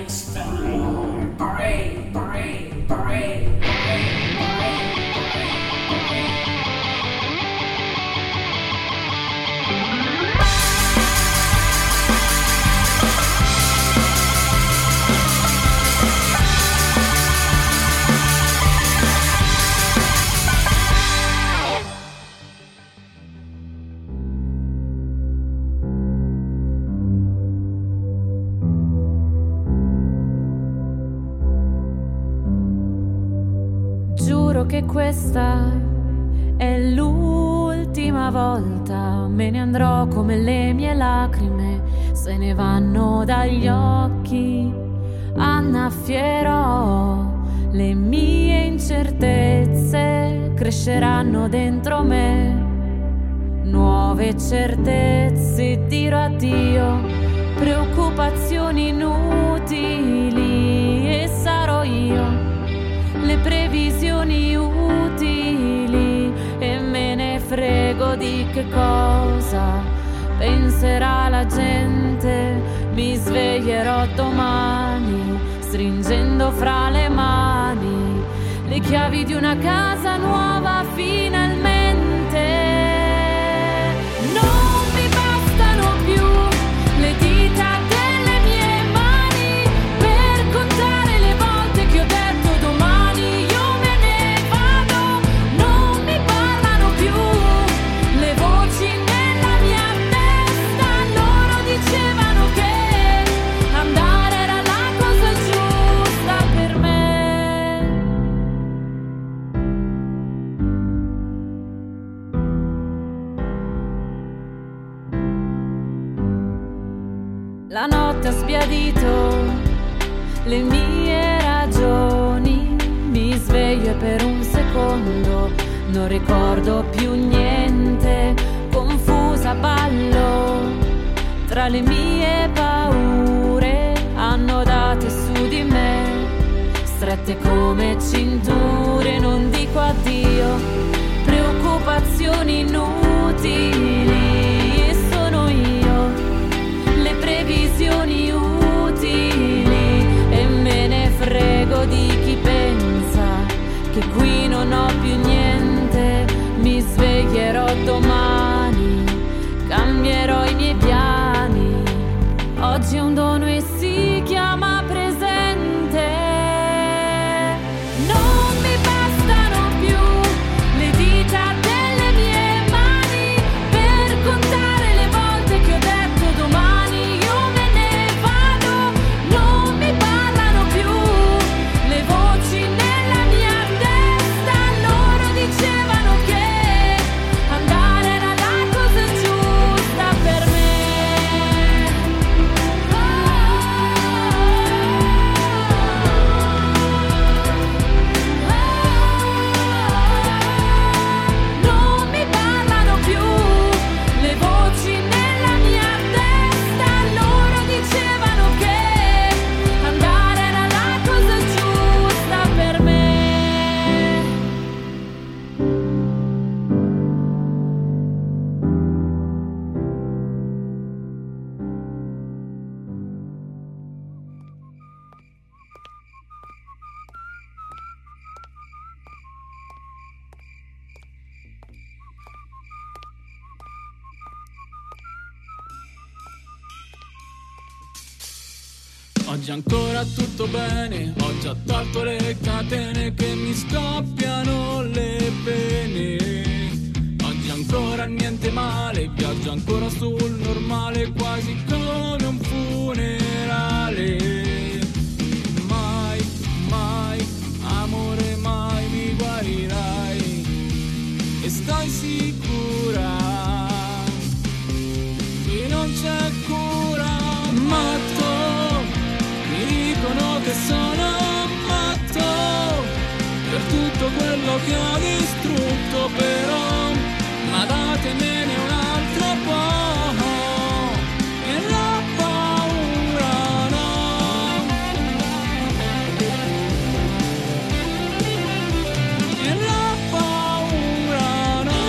Che questa è l'ultima volta, me ne andrò come le mie lacrime se ne vanno dagli occhi, annaffierò le mie incertezze, cresceranno dentro me nuove certezze, dirò addio, preoccupazioni inutili e sarò io le previsioni utili e me ne frego di che cosa penserà la gente. Mi sveglierò domani stringendo fra le mani le chiavi di una casa nuova finalmente. Non mi bastano più le dita delle mie mani per contare le volte che ho detto domani io me ne vado. Non mi parlano più le voci nella mia testa, loro dicevano che andare era la cosa giusta per me. La notte ha sbiadito le mie ragioni, mi sveglio e per un secondo non ricordo più niente, confusa ballo tra le mie paure annodate su di me, strette come cinture, non dico addio, preoccupazioni inutili e sono io le previsioni utili e me ne frego di chi pensa che qui non ho più niente. Mi sveglierò domani, cambierò i miei piani, oggi è un dono e si chiama presente. Non mi bastano più le dita delle mie mani per contare le volte che ho detto domani io me ne vado. Non mi parlano più le voci nella mia testa, loro dicevano che andare era la cosa giusta per me. Non mi parlano più le voci nella mia testa, loro dicevano che andare era la cosa giusta per me. Oggi ancora tutto bene, ho già tolto le catene che mi scoppiano le pene. Oggi ancora niente male, viaggio ancora sul normale, quasi come un funerale. Mai, mai, amore, mai mi guarirai e stai sicura che non c'è cura. Matto, mi dicono che sono matto per tutto quello che ho distrutto, però ma datemene un altro po' e la paura no. E la paura no.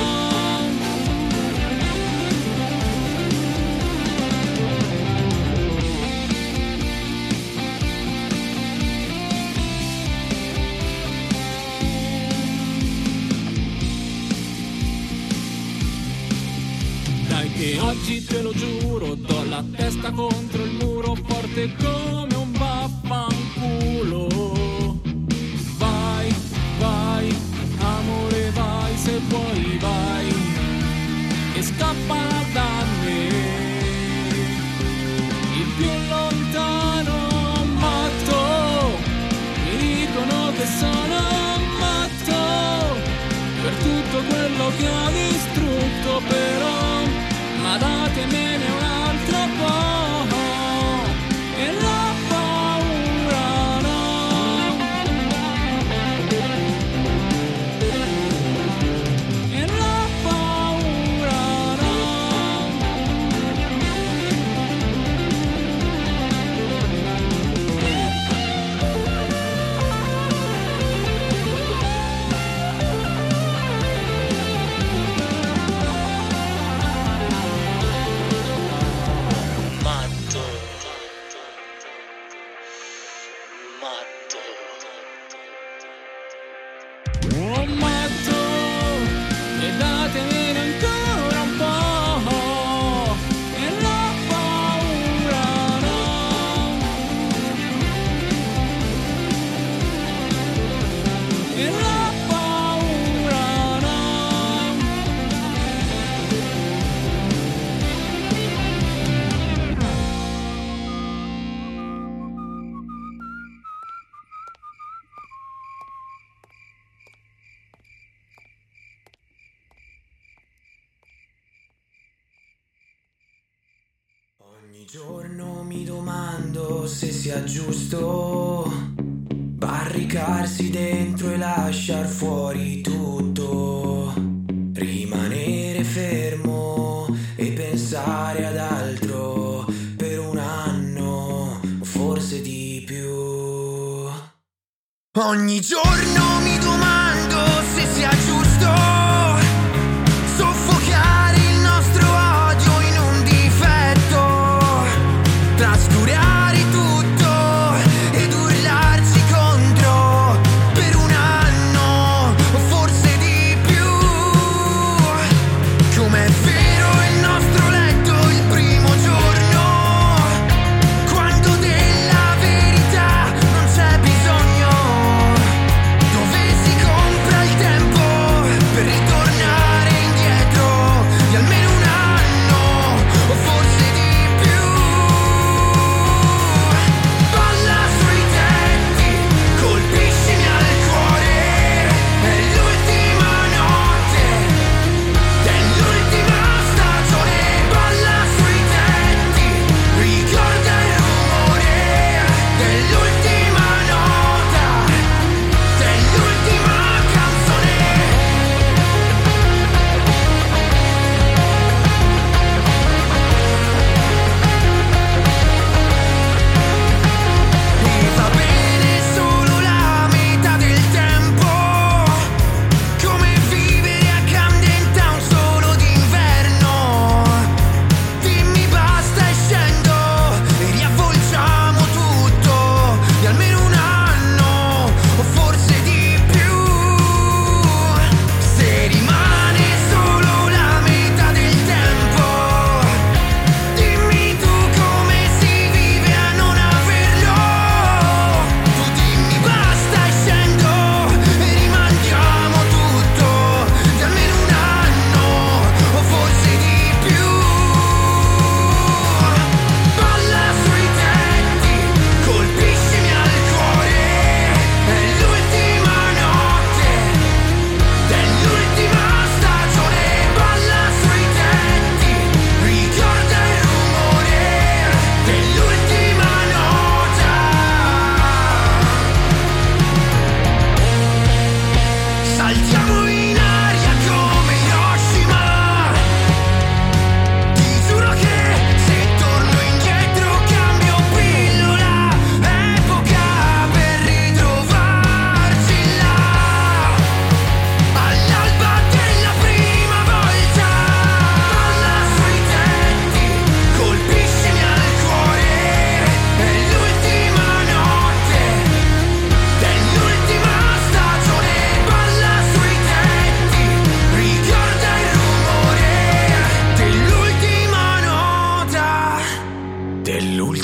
Oggi te lo giuro, do la testa contro il muro, forte come un vaffanculo. Vai, vai, amore vai, se vuoi vai, e scappa da me. Il più lontano matto, mi dicono che sono matto, per tutto quello che ho distrutto però, ma datemene un altro po', e la paura no, e la paura no. Matto, matto. Oh matto, e datemene ancora un po', e la paura no, e la paura no. Ogni giorno mi domando se sia giusto barricarsi dentro e lasciar fuori tutto, rimanere fermo e pensare ad altro per un anno o forse di più. Ogni giorno mi domando se sia giusto soffocare il nostro odio in un difetto, trascurare tutto ed urlarci contro per un anno o forse di più. Com'è vero il nostro letto il primo giorno, quando della verità non c'è bisogno, dove si compra il tempo per ritornare indietro di almeno un anno o forse di più.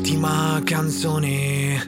l'ultima canzone.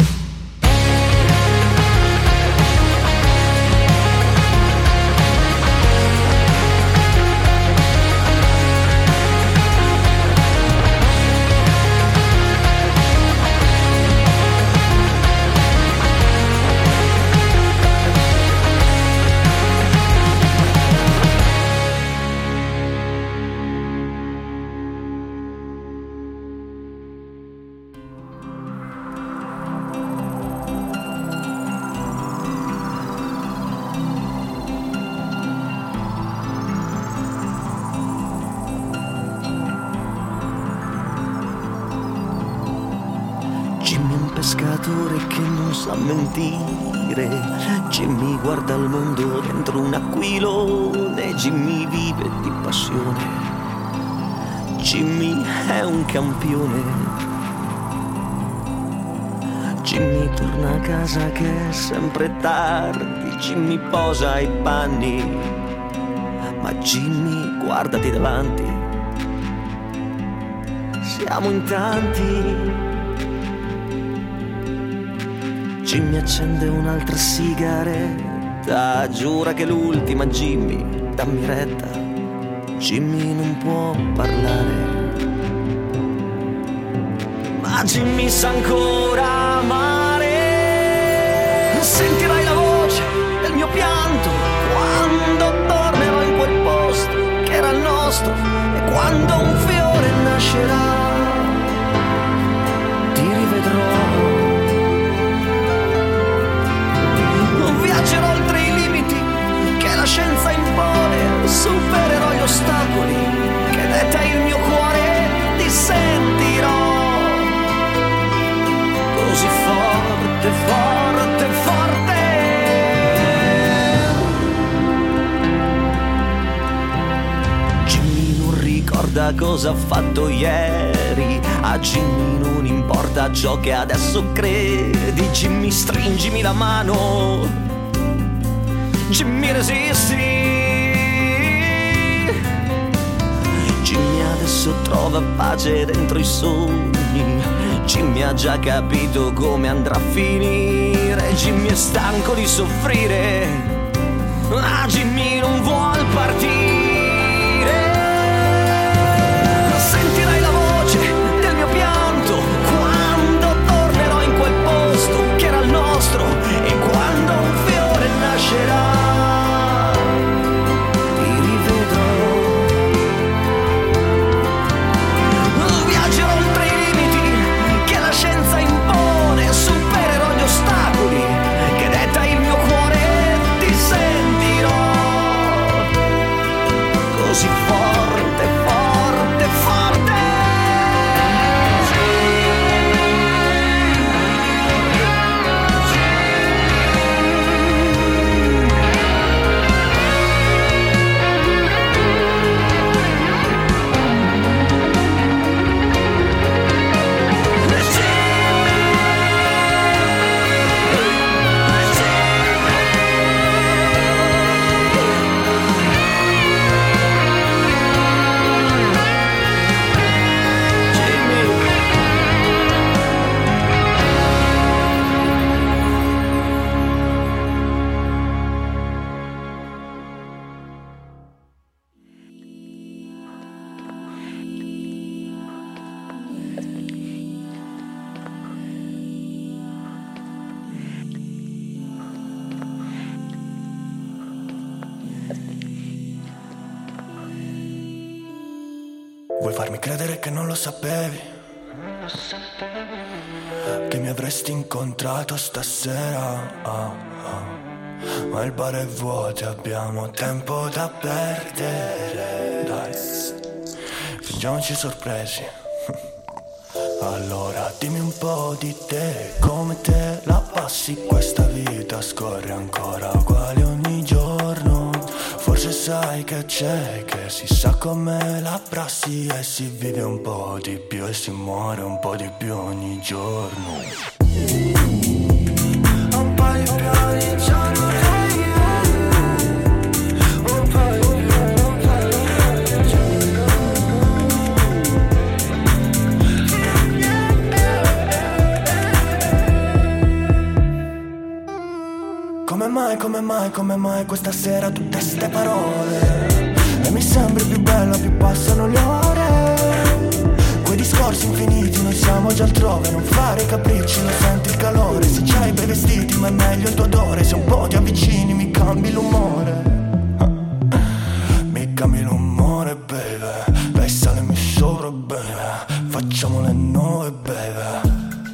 Pescatore che non sa mentire, Jimmy guarda il mondo dentro un aquilone, Jimmy vive di passione, Jimmy è un campione, Jimmy torna a casa che è sempre tardi, Jimmy posa i panni, ma Jimmy guardati davanti, siamo in tanti. Jimmy accende un'altra sigaretta, giura che è l'ultima. Jimmy, dammi retta, Jimmy non può parlare, ma Jimmy sa ancora amare. Sentirai la voce del mio pianto quando tornerò in quel posto che era il nostro, e quando un fiore nascerà ti rivedrò. Viaggerò oltre i limiti che la scienza impone, supererò gli ostacoli che detta il mio cuore, ti sentirò così forte, forte, forte. Jimmy non ricorda cosa ha fatto ieri, a Jimmy non importa ciò che adesso credi. Jimmy, stringimi la mano, Jimmy resisti. Jimmy adesso trova pace dentro i sogni, Jimmy ha già capito come andrà a finire, Jimmy è stanco di soffrire, ma Jimmy non vuol partire. Sentirai la voce del mio pianto quando tornerò in quel posto che era il nostro, e quando un fiore nascerà che detta il mio cuore, ti sentirò così forte, forte, forte. Vuoi farmi credere che non lo sapevi? Che mi avresti incontrato stasera? Ma il bar è vuoto, abbiamo tempo da perdere. Dai, fingiamoci sorpresi. Allora dimmi un po' di te, come te la passi questa vita? Scorre ancora uguale ogni giorno. Forse sai che c'è, che si sa com'è la prassi, e si vive un po' di più e si muore un po' di più ogni giorno. Un po' di più ogni giorno. come mai questa sera tutte ste parole? E mi sembri più bella, più passano le ore. Quei discorsi infiniti, noi siamo già altrove. Non fare capricci, lo senti il calore. Se c'hai bei vestiti ma è meglio il tuo odore. Se un po' ti avvicini mi cambi l'umore. Mi cambi l'umore, baby. Lei sale mi sopra, baby. Facciamo le 9, baby.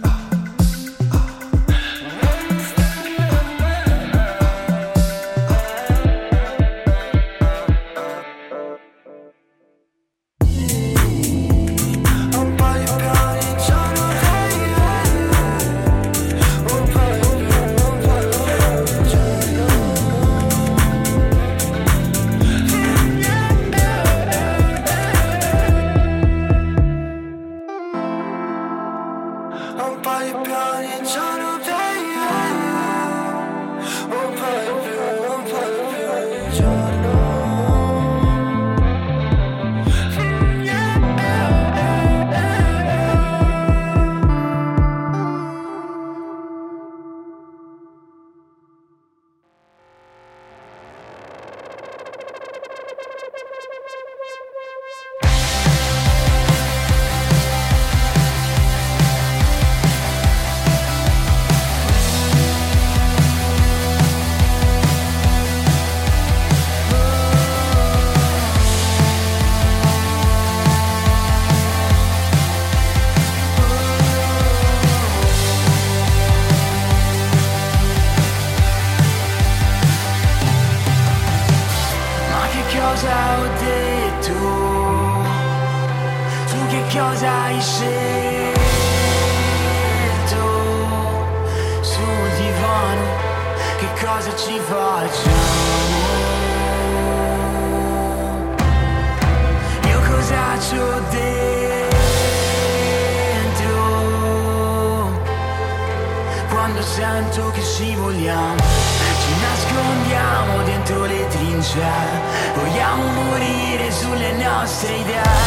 Sento che scivoliamo, ci nascondiamo dentro le trincee, vogliamo morire sulle nostre idee,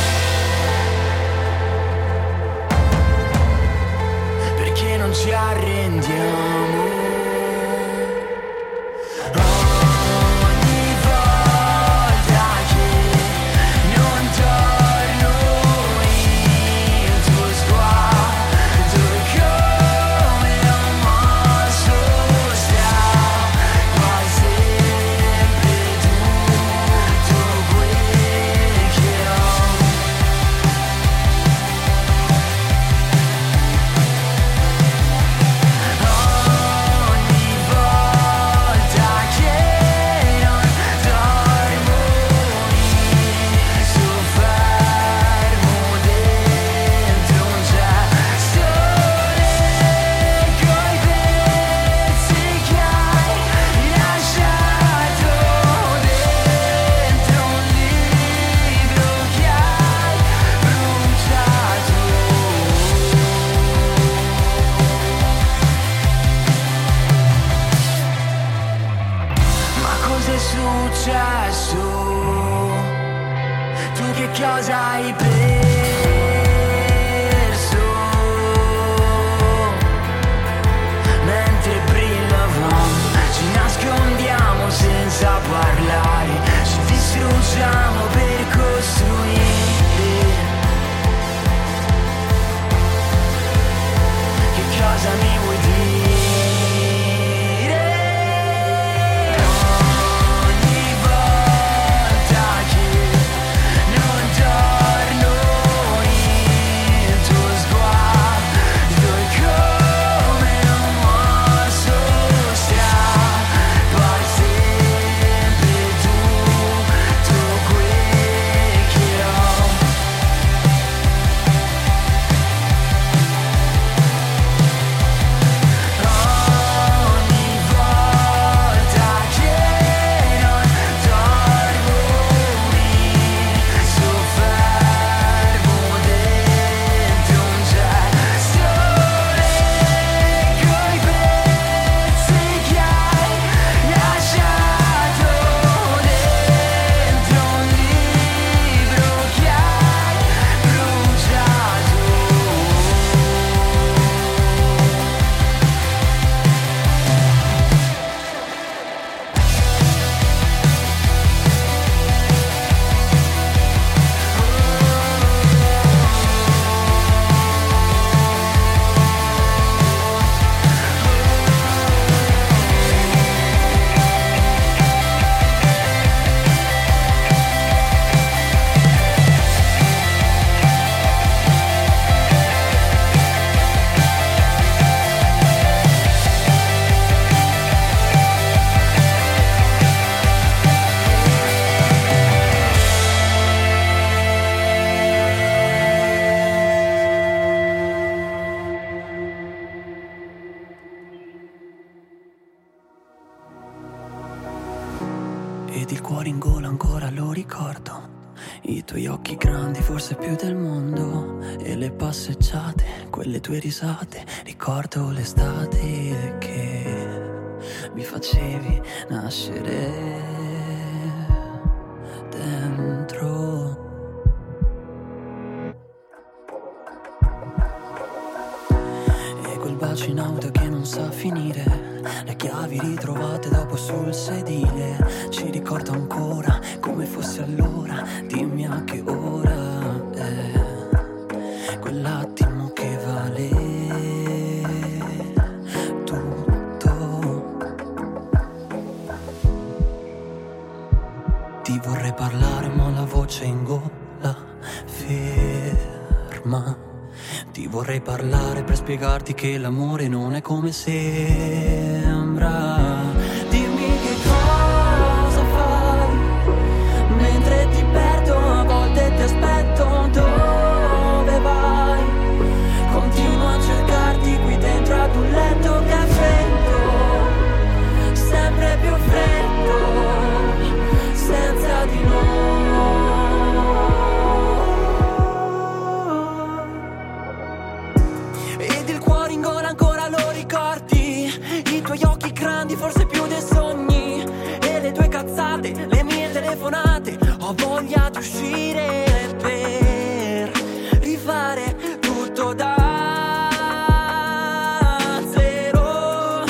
perché non ci arrendiamo. Ogni volta che non torno ed il cuore in gola ancora lo ricordo. I tuoi occhi grandi, forse più del mondo, e le passeggiate, quelle tue risate. Ricordo l'estate che mi facevi nascere dentro. E quel bacio in auto che non sa finire, le chiavi ritrovate dopo sul sedile. Ci ricordo ancora come fosse allora, dimmi a che ora è quell'attimo che vale tutto. Ti vorrei parlare ma la voce in gola ferma. Ti vorrei parlare per spiegarti che l'amore non è come sembra. Dimmi che cosa fai mentre ti perdo, a volte ti aspetto. Dove vai? Continuo a cercarti qui dentro ad un letto che è freddo, sempre più freddo, senza di noi. Ancora lo ricordi, i tuoi occhi grandi, forse più dei sogni, e le tue cazzate, le mie telefonate. Ho voglia di uscire per rifare tutto da zero.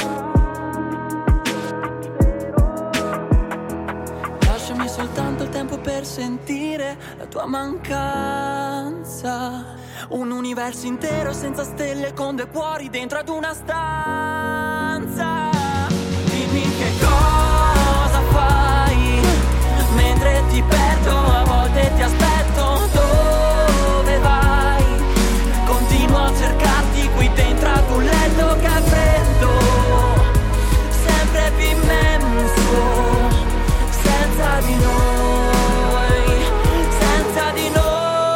Lasciami soltanto il tempo per sentire la tua mancanza. Un universo intero senza stelle, con due cuori dentro ad una stanza. Dimmi che cosa fai mentre ti perdo, a volte ti aspetto. Dove vai? Continuo a cercarti qui dentro ad un letto che è freddo, sempre più immenso, senza di noi, senza di noi.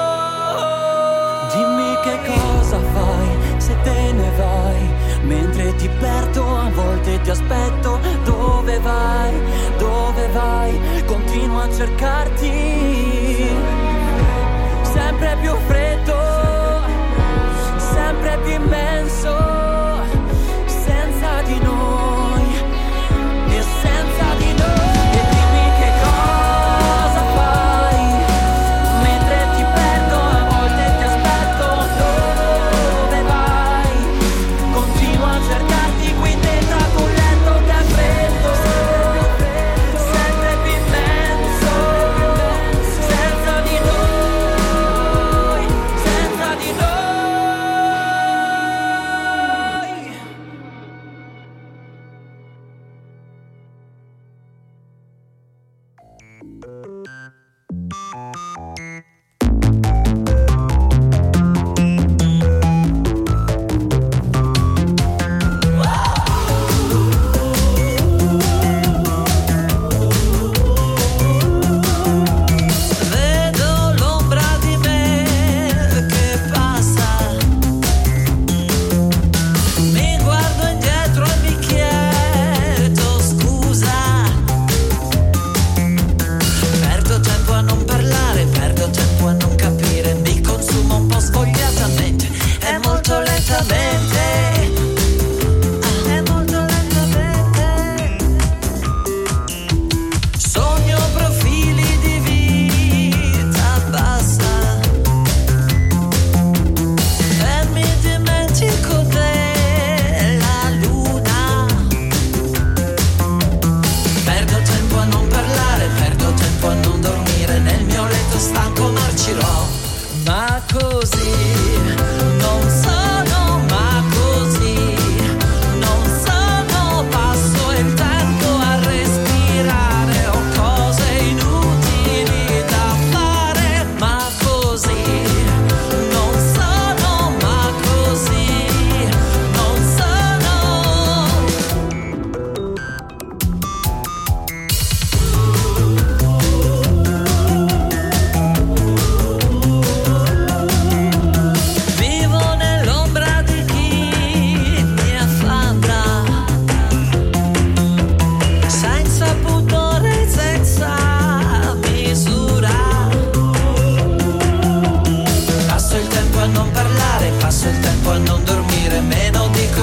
Che cosa fai se te ne vai? Mentre ti perdo, a volte ti aspetto. Dove vai? Dove vai? Continuo a cercarti, sempre più freddo, sempre più immenso, senza di noi e senza di noi. E dimmi che cosa fai mentre ti perdo, a volte ti aspetto. Dove vai? Continuo a cercarti qui dentro ad un letto che è freddo, sempre più immenso,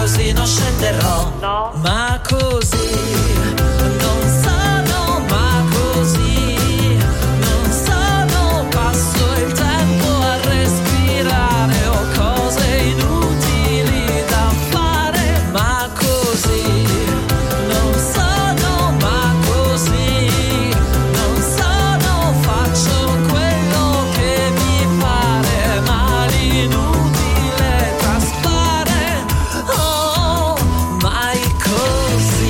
così non scenderò. No. Ma così non sono, ma così non sono. Passo il tempo a respirare, ho cose inutili da fare. Ma così non sono, ma così non sono. Faccio quello che mi pare, ma l'inutile traspare. Oh, mai così.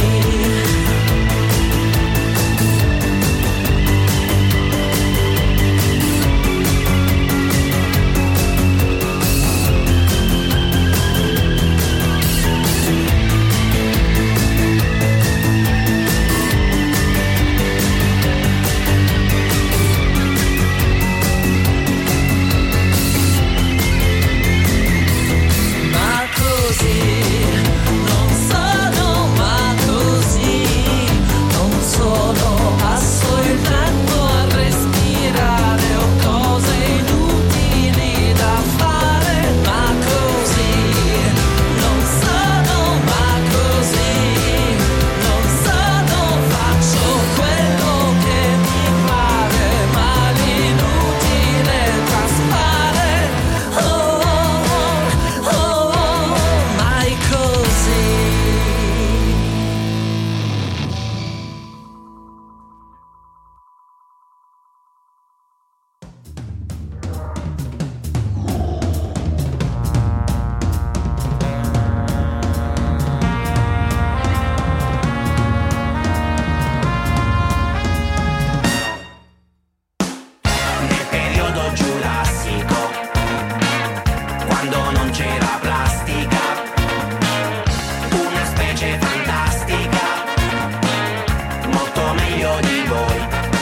Ma così non sono, ma così non sono. Passo il tempo a respirare, ho cose inutili da fare. Ma così non sono, ma così non sono. Faccio quello che mi pare, ma l'inutile traspare. Oh, oh, oh, mai così. Nel periodo giurassico, quando non c'era plastica, una specie fantastica, molto meglio di voi.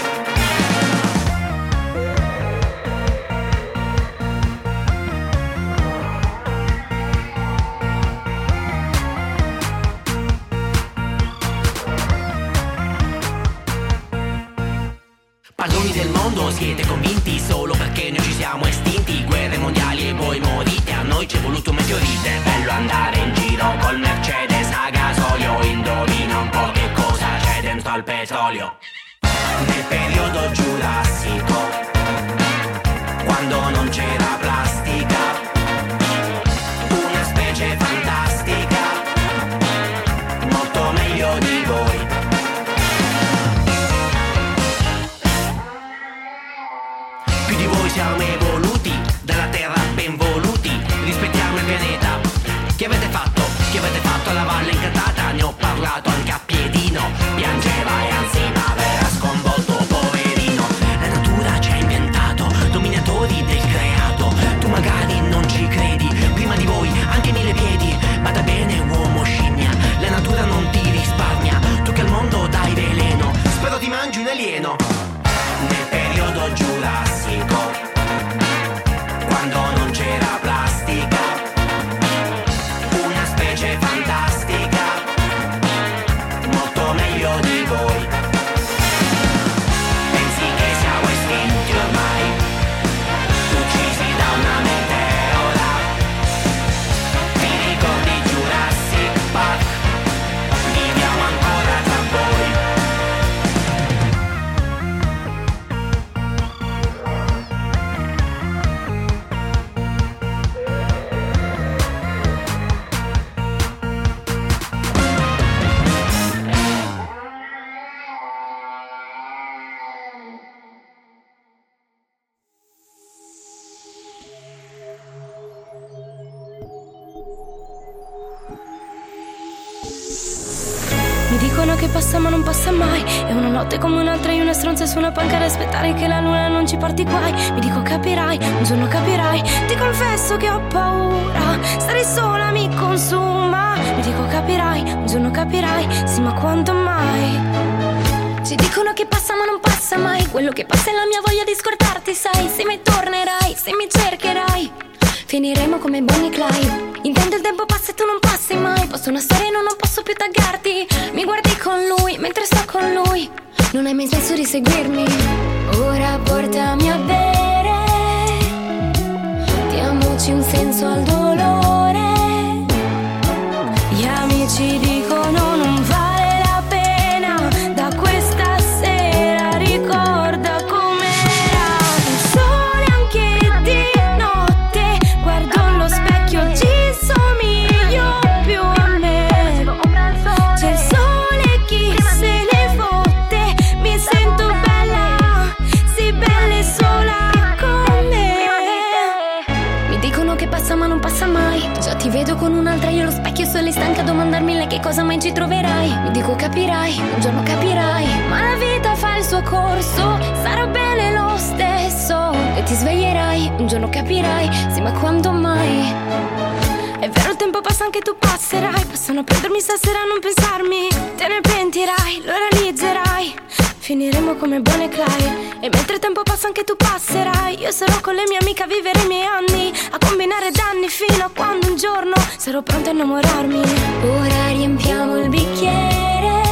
Padroni del mondo, siete convinti solo perché noi ci siamo estinti? Guerre mondiali e voi morite, a noi ci è voluto un meteorite. Bello andare in giro col Mercedes a gasolio, indovina un po' che cosa c'è dentro al petrolio. Nel periodo giurassico, quando non c'era plastica, una specie fantastica, molto meglio di voi. Più di voi siamo evoluti, dalla terra ben voluti, rispettiamo il pianeta. Che avete fatto? Che avete fatto alla Valle Incantata? Ne ho parlato anche a Piedino, piangeva e anzi m'aveva sconvolto, poverino. La natura ci ha inventato, dominatori del creato. Tu magari non ci credi, prima di voi anche 1000 piedi. Bada bene uomo scimmia, la natura non ti risparmia. Tu che al mondo dai veleno, spero ti mangi un alieno. Nel periodo giurassico, quando non c'era plastica, una specie fantastica, molto meglio di voi. Pensi che siamo estinti ormai, uccisi da una meteora? Ti ricordi Jurassic Park? Viviamo ancora tra voi. Mi dicono che passa ma non passa mai. È una notte come un'altra, io una stronza su una panca ad aspettare che la luna non ci porti guai. Mi dico capirai, un giorno capirai. Ti confesso che ho paura, stare sola mi consuma. Mi dico capirai, un giorno capirai. Sì, ma quando mai? Ci dicono che passa ma non passa mai. Quello che passa è la mia voglia di scordarti, sai. Se mi tornerai, se mi cercherai, finiremo come Bonnie e Clyde. Intendo il tempo passa e tu non passi mai. Posso una storia e non posso più taggarti. Mi guardi con lui mentre sto con lui. Non hai mai smesso di seguirmi. Ora portami a bere, diamoci un senso al dolore. amici dicono non vale la pena. Da questa sera ricorda com'era. Il sole anche di notte, guardo lo specchio, ci somiglio più a me. C'è il sole, chi se ne fotte, mi sento bella, sì bella e sola con me. Mi dicono che passa ma non passa mai. Già ti vedo con un'altra, io lo specchio sono stanca a domandarmi lei che cosa mai ci troverai. Mi dico capirai, un giorno capirai, ma la vita fa il suo corso, sarà bene lo stesso. E ti sveglierai, un giorno capirai, sì ma quando mai? È vero il tempo passa, anche tu passerai. Possono a prendermi stasera a non pensarmi, te ne pentirai, lo realizzerai. Finiremo come Bonnie e Clyde. E mentre il tempo passa anche tu passerai. Io sarò con le mie amiche a vivere i miei anni, a combinare danni fino a quando un giorno sarò pronta a innamorarmi. Ora riempiamo il bicchiere,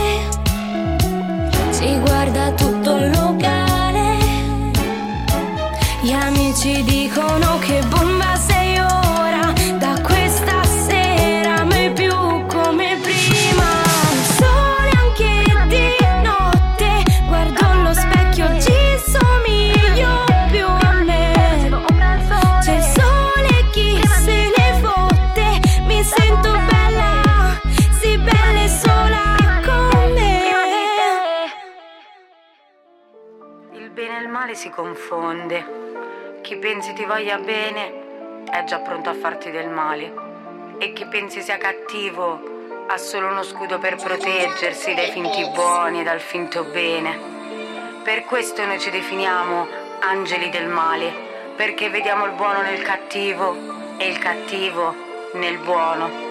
ci guarda tutto il locale. Gli amici dicono che bomba sei ora. Da questa sera mai più come prima. Il sole anche di notte, guardo lo specchio, ci somiglio più a me. C'è il sole, chi se ne fotte, mi sento bella, sì bella e sola con me. Il bene e il male si confonde. Chi pensi ti voglia bene è già pronto a farti del male, e chi pensi sia cattivo ha solo uno scudo per proteggersi dai finti buoni e dal finto bene. Per questo noi ci definiamo angeli del male, perché vediamo il buono nel cattivo e il cattivo nel buono.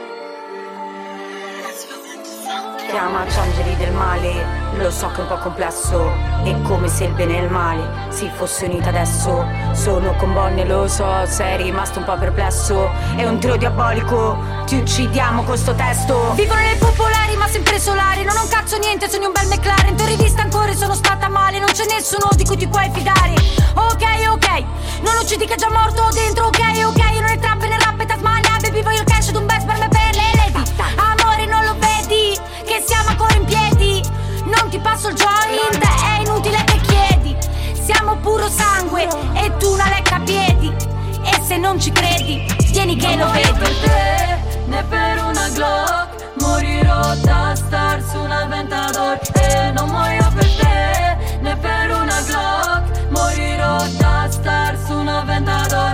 Chiamaci angeli del male, lo so che è un po' complesso, è come se il bene e il male si fosse unito adesso. Sono con Bonnie, lo so, sei rimasto un po' perplesso, è un tiro diabolico, ti uccidiamo con sto testo. Vivono nei popolari ma sempre solari, non ho un cazzo niente, sogno un bel McLaren. Ti ho rivista ancora e sono stata male, non c'è nessuno di cui ti puoi fidare. Ok, non uccidi che è già morto dentro. Ok, non è trap né rap e Tasmania. Baby voglio il cash ed un best per me per le lady. Amore non lo vedi, che siamo ancora in piedi. Non ti passo il joint, è inutile che chiedi. Siamo puro sangue e tu una lecca piedi. E se non ci credi, vieni che lo vedi. Per te, né per una Glock, morirò da star su un Aventador. E non muoio per te, né per una Glock, morirò da star su un Aventador.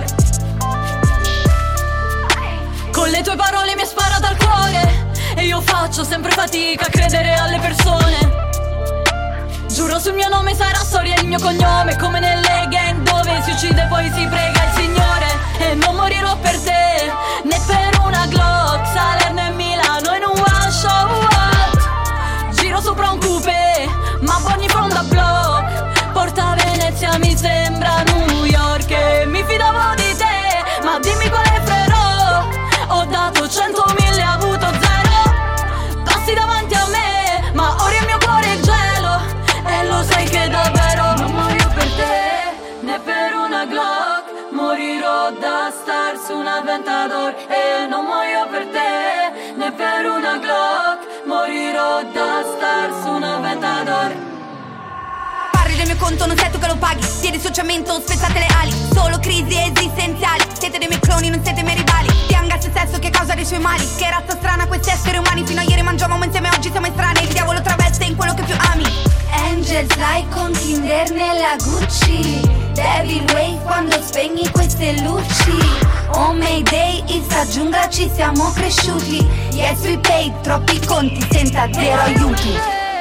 Con le tue parole mi hai sparato al cuore, e io faccio sempre fatica a credere alle persone. Giuro sul mio nome sarà storia il mio cognome, come nelle gang dove si uccide e poi si prega il Signore. E non morirò per te, né per una Glock, Salerno e Milano in un one show what? Giro sopra un coupé, ma Bonnie from the block. Porta Venezia mi sembra New York, e mi fidavo di te, ma dimmi quale frero. Ho dato 100.000 e ho avuto 0. Passi davanti a me, ma ora il mio cuore è gelo. E lo sai che davvero non muoio per te, né per una Glock, morirò da star su un Aventador. E non muoio per te, né per una Glock, morirò da star su un Aventador. Parli del mio conto, non sei tu che lo paghi. Piedi sul cemento, spezzate le ali. Solo crisi esistenziali. Siete dei miei cloni, non siete i miei rivali. Pianga se stesso che causa dei suoi mali. Che razza strana questi esseri umani. Fino a ieri mangiavamo insieme, oggi siamo estranei. Il diavolo traveste in quello che più ami. Angels like con Tinder nella Gucci. Devil Wave quando spegni queste luci. Oh Mayday, in sta giungla ci siamo cresciuti. Yes we paid, troppi conti senza zero aiuti.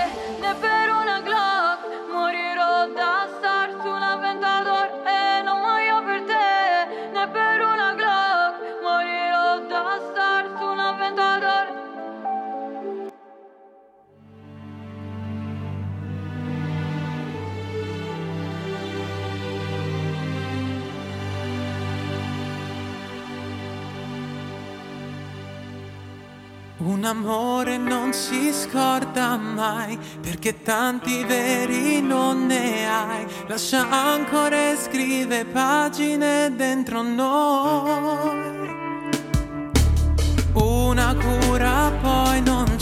Un amore non si scorda mai, perché tanti veri non ne hai. Lascia ancora e scrive pagine dentro noi. Una cura poi non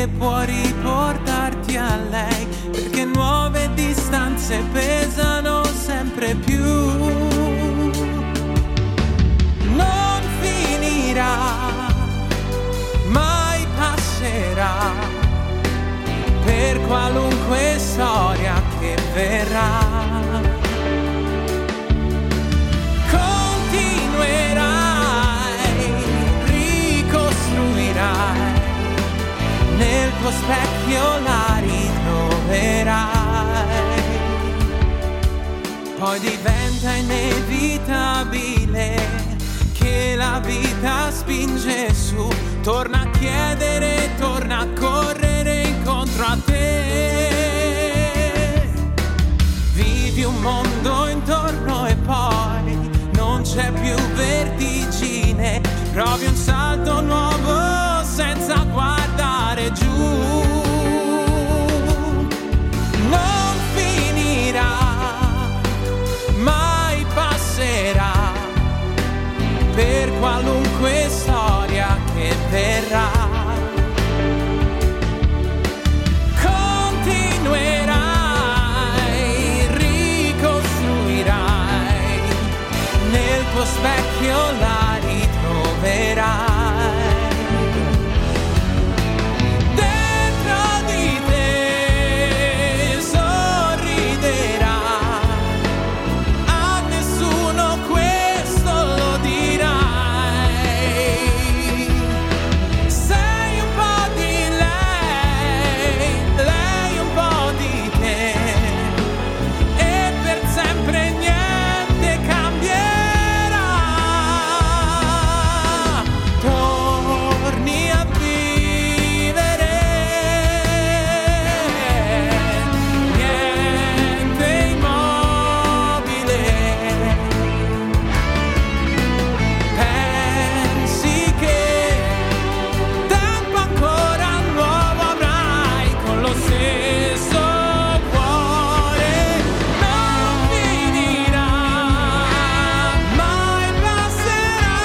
che può riportarti a lei, perché nuove distanze pesano sempre più. Non finirà, mai passerà, per qualunque storia che verrà. Continuerai, ricostruirai, nel tuo specchio la ritroverai. Poi diventa inevitabile che la vita spinge su, torna a chiedere, torna a correre incontro a te. Vivi un mondo intorno e poi non c'è più vertigine, provi un salto nuovo senza guardare giù. Non finirà, mai passerà, per qualunque storia che verrà. Continuerai, ricostruirai, nel tuo specchio la ritroverai. Dentro di te sorriderai, a nessuno questo lo dirai. Sei un po' di lei un po' di te, e per sempre niente cambierà. Torni a vivere, niente immobile. Pensi che tempo ancora nuovo avrai con lo stesso cuore. Non finirà, mai passerà,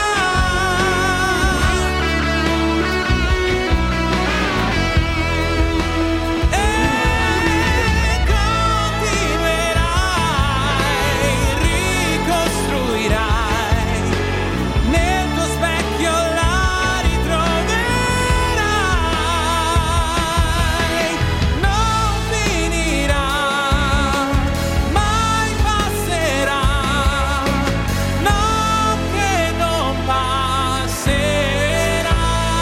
e continuerai, ricostruirai, nel tuo specchio la ritroverai. Non finirà, mai passerà, no che non passerà.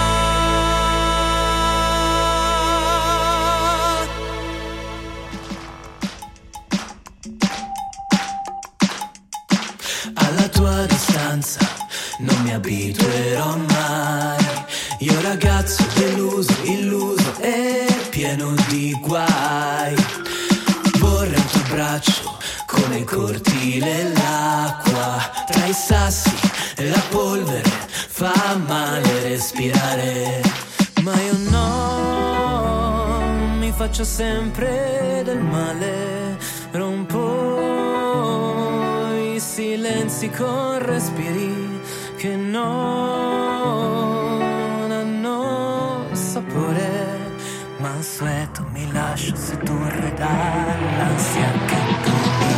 Alla tua distanza non mi abituerò mai. Io ragazzo deluso, illuso e pieno di guai. Vorrei il tuo braccio come il cortile e l'acqua. Tra i sassi e la polvere fa male respirare. Ma io no, mi faccio sempre del male. Rompo i silenzi con respiri che non hanno sapore. Mansueto mi lascio sedurre dall'ansia che tu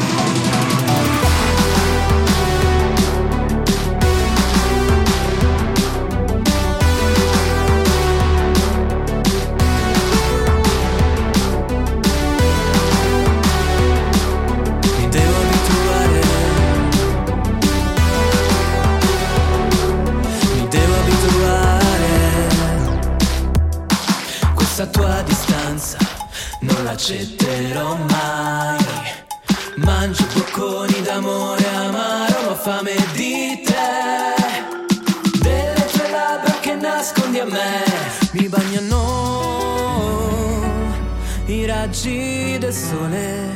questa tua distanza non l'accetterò mai. Mangio bocconi d'amore amaro, ma fame di te, delle tue labbra che nascondi a me. Mi bagnano i raggi del sole,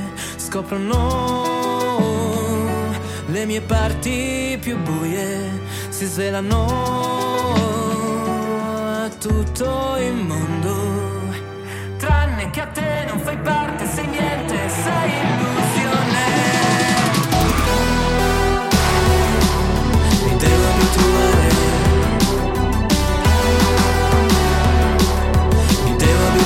scoprono le mie parti più buie, si svelano a tutto il mondo. Tranne che a te non fai parte, sei niente, sei illusione. Mi devo abituare, mi devo abituare.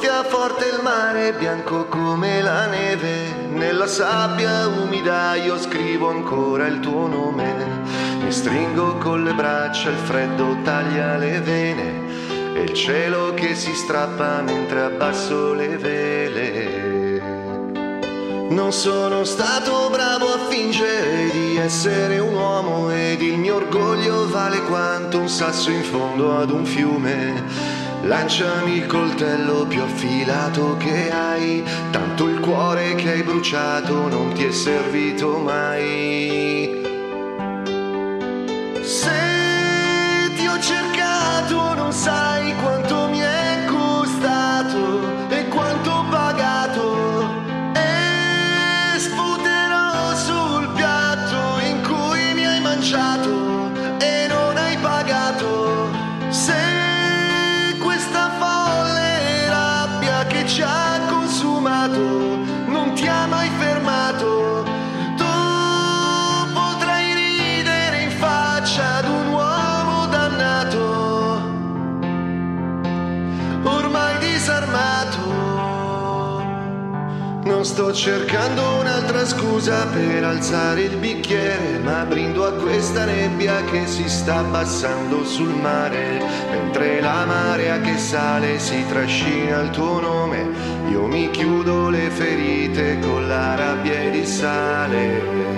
soffia forte il mare, bianco come la neve. Nella sabbia umida io scrivo ancora il tuo nome. Mi stringo con le braccia, il freddo taglia le vene. E il cielo che si strappa mentre abbasso le vele. Non sono stato bravo a fingere di essere un uomo, ed il mio orgoglio vale quanto un sasso in fondo ad un fiume. Lanciami il coltello più affilato che hai, tanto il cuore che hai bruciato non ti è servito mai. Se ti ho cercato non sai quanto mi è costato e quanto ho pagato, e sputerò sul piatto in cui mi hai mangiato e non hai pagato. Se questa folle rabbia che ci ha consumato non ti ha mai fermato, tu potrai ridere in faccia ad un uomo dannato, ormai disarmato. Non sto cercando un'altra scusa per alzare il bicchiere, ma brindo a questa nebbia che si sta abbassando sul mare. Mentre la marea che sale si trascina il tuo nome, io mi chiudo le ferite con la rabbia ed il sale.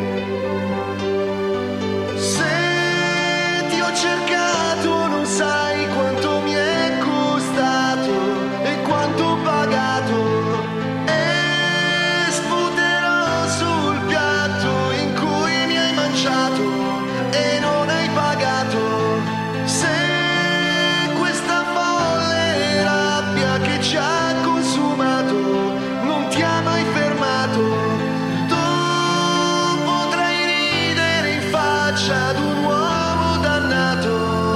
Se ti ho cercato non sai quanto mi è costato e quanto ho pagato, e non hai pagato. Se questa folle rabbia che ci ha consumato non ti ha mai fermato, tu potrai ridere in faccia ad un uomo dannato,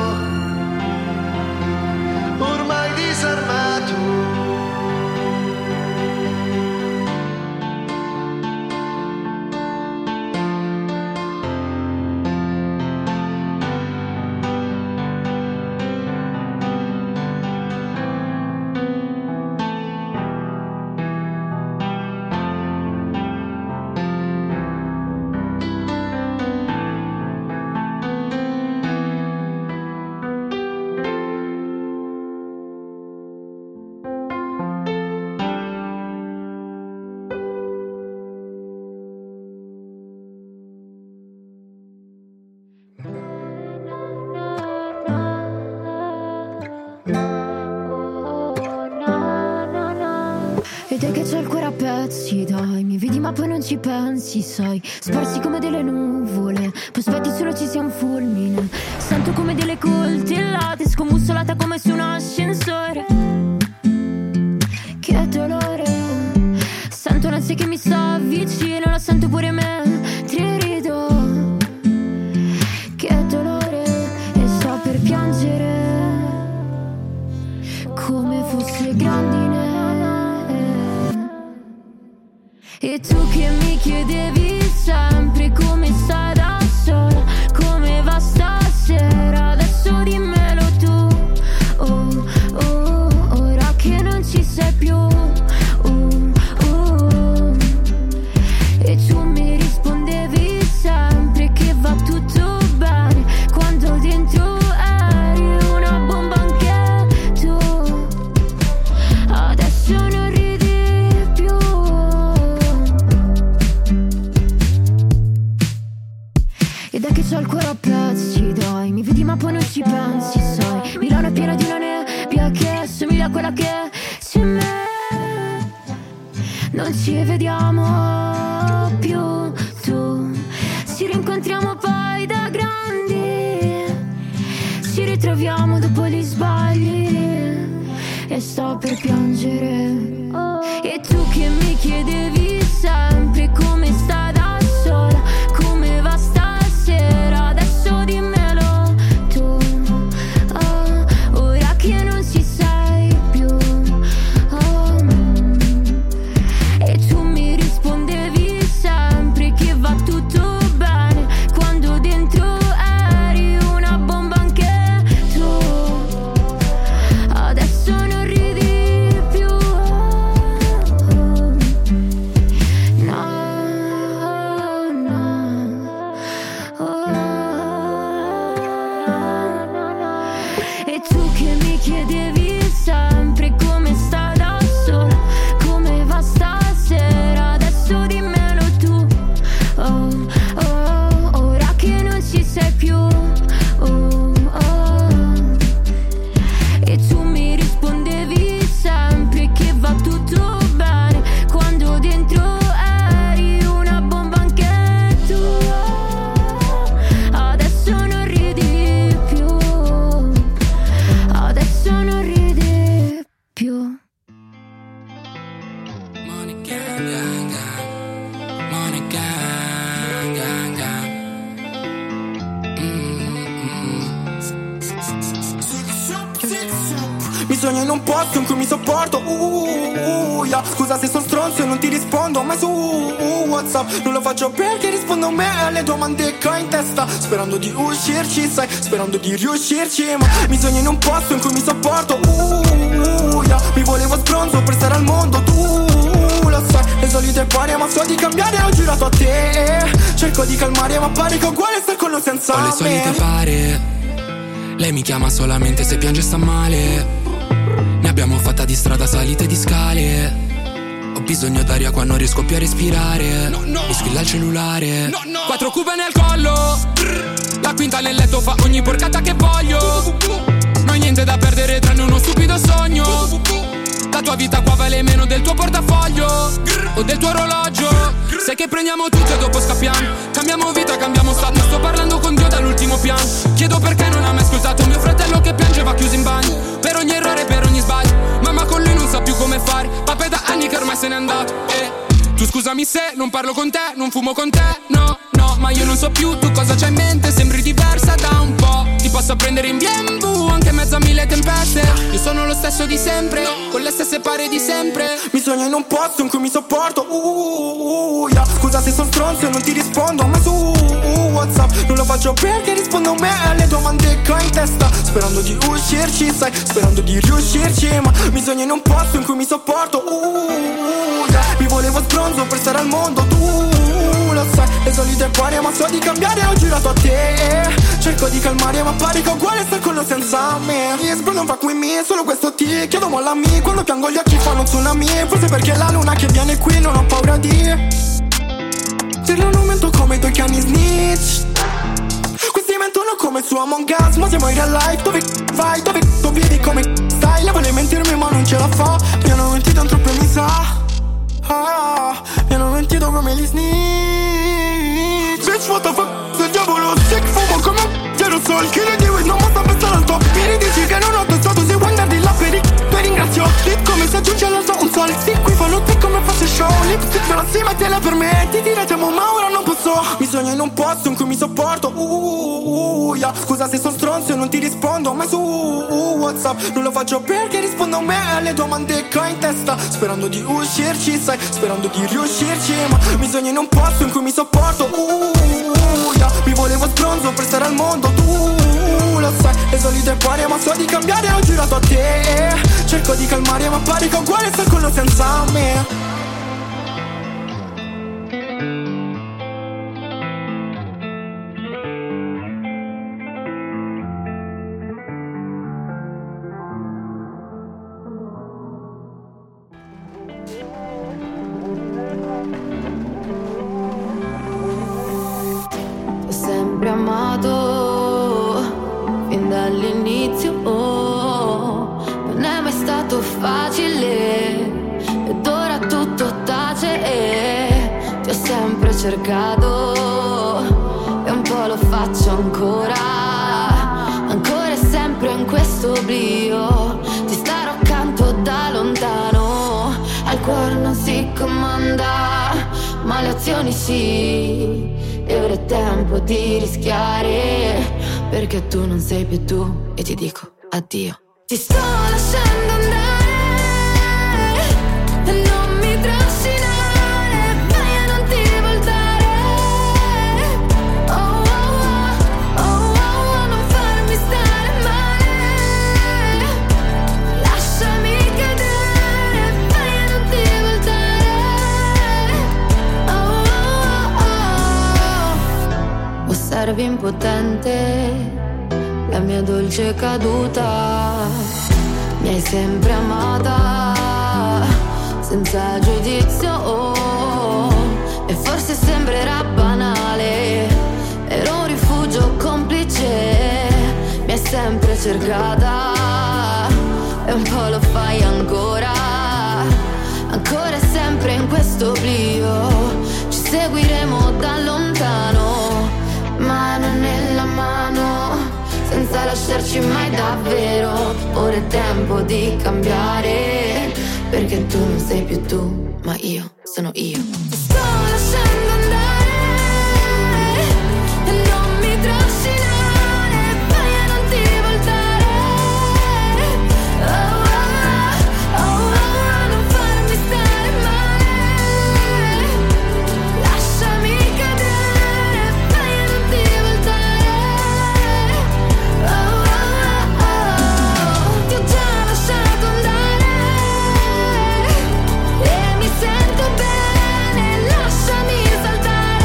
ormai disarmato. Ed è che c'ho il cuore a pezzi, dai, mi vedi ma poi non ci pensi, sai, sparsi come delle nuvole, poi aspetti solo ci sia un fulmine. Sento come delle coltellate, scombussolata come su un ascensore. Che dolore, sento un'ansia che mi sta vicino, la sento pure mentre rido. Che dolore, e sto per piangere come fosse grandine. E tu che mi chiedevi sempre come stai da sola, come va stasera, adesso dimmelo tu. Oh, oh, ora che non ci sei più. E tu mi rispondevi sempre che va tutto bene, quando dentro eri una bomba anche tu. Adesso non ridi più. Ed è che c'ho il cuore a pezzi, dai, mi vedi ma poi non ci pensi, sai, Milano è piena di una nebbia che somiglia a quella che c'è in me. Non ci vediamo più, tu, ci rincontriamo poi da grandi, ci ritroviamo dopo gli sbagli e sto per piangere. E tu che mi chiedevi sempre come stai da sola, come va stasera, adesso dimmelo tu. Ora che non ci sei più. E tu mi rispondevi sempre che va tutto bene, quando dentro eri una bomba anche tu. Adesso non ridi più. Money gang, gang, gang. Money gang, gang, gang. Mi sogno in un posto in cui mi sopporto, yeah. Scusa se sono stronzo e non ti rispondo mai su WhatsApp. Non lo faccio perché rispondo a me alle domande che ho in testa, sperando di uscirci, sai, sperando di riuscirci. Ma mi sogno in un posto in cui mi sopporto, yeah. Mi volevo sbronzo per stare al mondo, tu lo sai. Le solite pare ma so di cambiare, ho girato a te. Cerco di calmare ma pare che è uguale star con o senza me. Ho le solite pare, lei mi chiama solamente se piange e sta male. Ne abbiamo fatta di strada, salite di scale. Ho bisogno d'aria qua, non riesco più a respirare. Mi squilla il cellulare. 4 cube nel collo, la quinta nel letto fa ogni porcata che voglio. Non ho niente da perdere tranne uno stupido sogno. La tua vita qua vale meno del tuo portafoglio o del tuo orologio. Sai che prendiamo tutto e dopo scappiamo. Cambiamo vita, cambiamo stato. Sto parlando con Dio dall'ultimo piano. Chiedo perché non ha mai ascoltato mio fratello che piangeva chiuso in bagno. Per ogni errore, per ogni sbaglio. Mamma con lui non sa più come fare. Papà da anni che ormai se n'è andato. Tu scusami se non parlo con te, non fumo con te, no, no. Ma io non so più tu cosa c'hai in mente. Sembri diversa da un po'. Ti posso prendere in BMW anche in mezzo a 1000 tempeste. Io sono lo stesso di sempre, con le stesse pare di sempre. Mi sogno in un posto in cui mi sopporto, yeah. Scusa se sono stronzo e non ti rispondo mai su WhatsApp. Non lo faccio perché rispondo a me alle domande che ho in testa, sperando di uscirci, sai, sperando di riuscirci. Ma mi sogno in un posto in cui mi sopporto, yeah. Mi volevo sbronzo per stare al mondo, tu lo sai. Le solite pare ma so di cambiare, ho girato a te. Cerco di calmare ma pare che è uguale star con o senza me. Yes bro, non fuck with me, solo questo ti chiedo mollami. Quando piango gli occhi fanno tsunami. Forse perché la luna che viene qui non ho paura di dirlo, non mento come 2 cani snitch. Questi mentono come su Among Us, ma siamo in real life. Dove vai, dove tu vivi, come stai? Lei vuole mentirmi ma non ce la fa. Mi hanno mentito un troppo e mi sa, mi hanno mentito come gli snitch. Bitch what the fuck, se il diavolo sick. Fumo come un aerosol, chi le dico non basta pensare al top. Mi ridici che non ho testato, se vuoi andare di là per ringrazio. Lit come se aggiunge all'alto un sol. Sì, qui fanno te come fosse show. Lipstick me la si mettela per me. Ti diremo ma ora non posso. Mi sogno in un posto in cui mi sopporto, yeah. Scusa se sono stronzo e non ti rispondo mai su WhatsApp. Non lo faccio perché rispondo a me alle domande che ho in testa, sperando di uscirci, sai, sperando di riuscirci. Ma mi sogno in un posto in cui mi sopporto, yeah. Mi volevo sbronzo per stare al mondo, tu lo sai. Le solite pare ma so di cambiare, ho girato a te. Cerco di calmare ma pare che è uguale star con o senza me. Amato fin dall'inizio, non è mai stato facile ed ora tutto tace e ti ho sempre cercato e un po' lo faccio ancora e sempre in questo oblio ti starò accanto da lontano. Al cuore non si comanda ma le azioni sì. E ora è tempo di rischiare, perché tu non sei più tu e ti dico addio. Ti sto lasciando andare e non mi trascinare, vai a non ti voltare. Oh oh oh, oh oh, non farmi stare male. Lasciami cadere, vai a non ti voltare. Oh oh oh. Osservi impotente la mia dolce caduta, mi hai sempre amata senza giudizio, e forse sembrerà banale, ero un rifugio complice, mi hai sempre cercata e un po' lo fai ancora e sempre in questo oblio ci seguiremo da lontano, mano nella mano, senza lasciarci mai davvero. Ora è tempo di cambiare, perché tu non sei più tu, ma io sono io. Ti sto lasciando andare e non mi trascinare, vai a non ti voltare. Oh, oh, oh, oh, non farmi stare male, lasciami cadere, vai a non ti voltare. Oh, oh, oh, ti ho già lasciato andare e mi sento bene, lasciami saltare.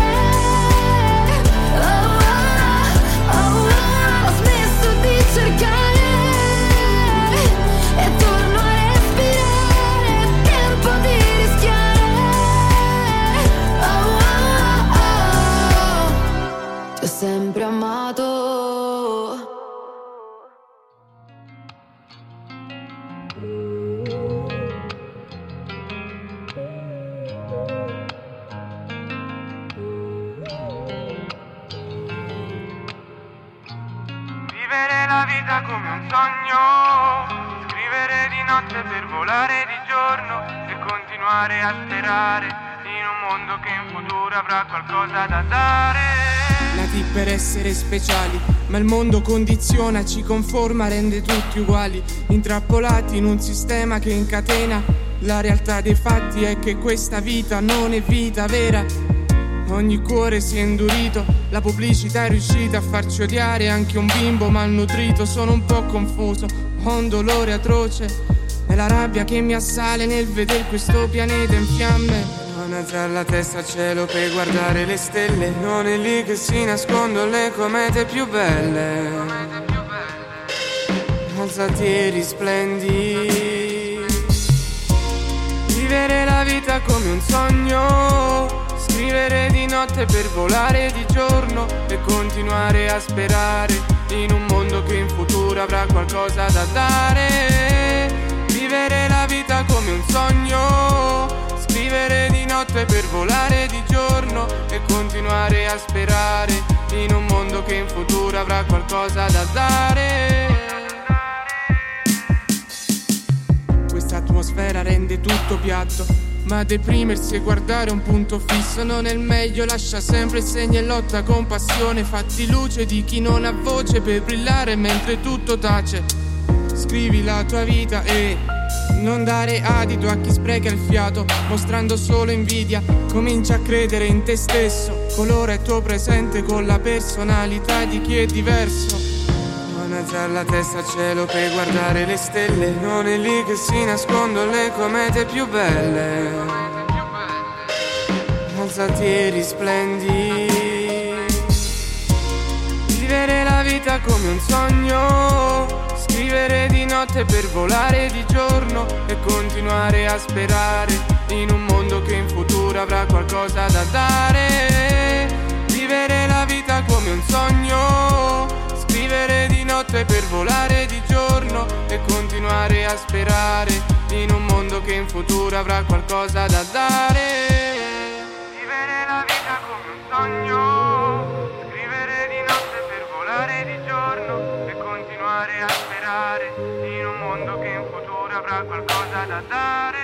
Oh, oh, oh, oh, ho smesso di cercare e torno a respirare, tempo di rischiare. Oh, oh, oh, ti ho sempre amato. Vivere la vita come un sogno, scrivere di notte per volare di giorno e continuare a sperare in un mondo che in futuro avrà qualcosa da dare. Nati per essere speciali, ma il mondo condiziona, ci conforma, rende tutti uguali, intrappolati in un sistema che incatena. La realtà dei fatti è che questa vita non è vita vera. Ogni cuore si è indurito, la pubblicità è riuscita a farci odiare anche un bimbo malnutrito. Sono un po' confuso, ho un dolore atroce, è la rabbia che mi assale nel vedere questo pianeta in fiamme. Non alzare la testa al cielo per guardare le stelle, non è lì che si nascondono le comete più belle. Alzati e risplendi, vivere la vita come un sogno, scrivere di notte per volare di giorno e continuare a sperare in un mondo che in futuro avrà qualcosa da dare. Vivere la vita come un sogno, scrivere di notte per volare di giorno e continuare a sperare in un mondo che in futuro avrà qualcosa da dare. Questa atmosfera rende tutto piatto, ma deprimersi e guardare un punto fisso non è il meglio. Lascia sempre il segno e lotta con passione, fatti luce di chi non ha voce per brillare mentre tutto tace. Scrivi la tua vita e non dare adito a chi spreca il fiato, mostrando solo invidia. Comincia a credere in te stesso, colora il tuo presente con la personalità di chi è diverso. Non alzare la testa al cielo per guardare le stelle, non è lì che si nascondono le comete più belle. Alzati e risplendi, vivere la vita come un sogno, scrivere di notte per volare di giorno e continuare a sperare in un mondo che in futuro avrà qualcosa da dare. Vivere la vita come un sogno, scrivere di notte per volare di giorno e continuare a sperare in un mondo che in futuro avrà qualcosa da dare. Vivere la vita come un sogno, scrivere di notte per volare di giorno e continuare a sperare in un mondo che in futuro avrà qualcosa da dare.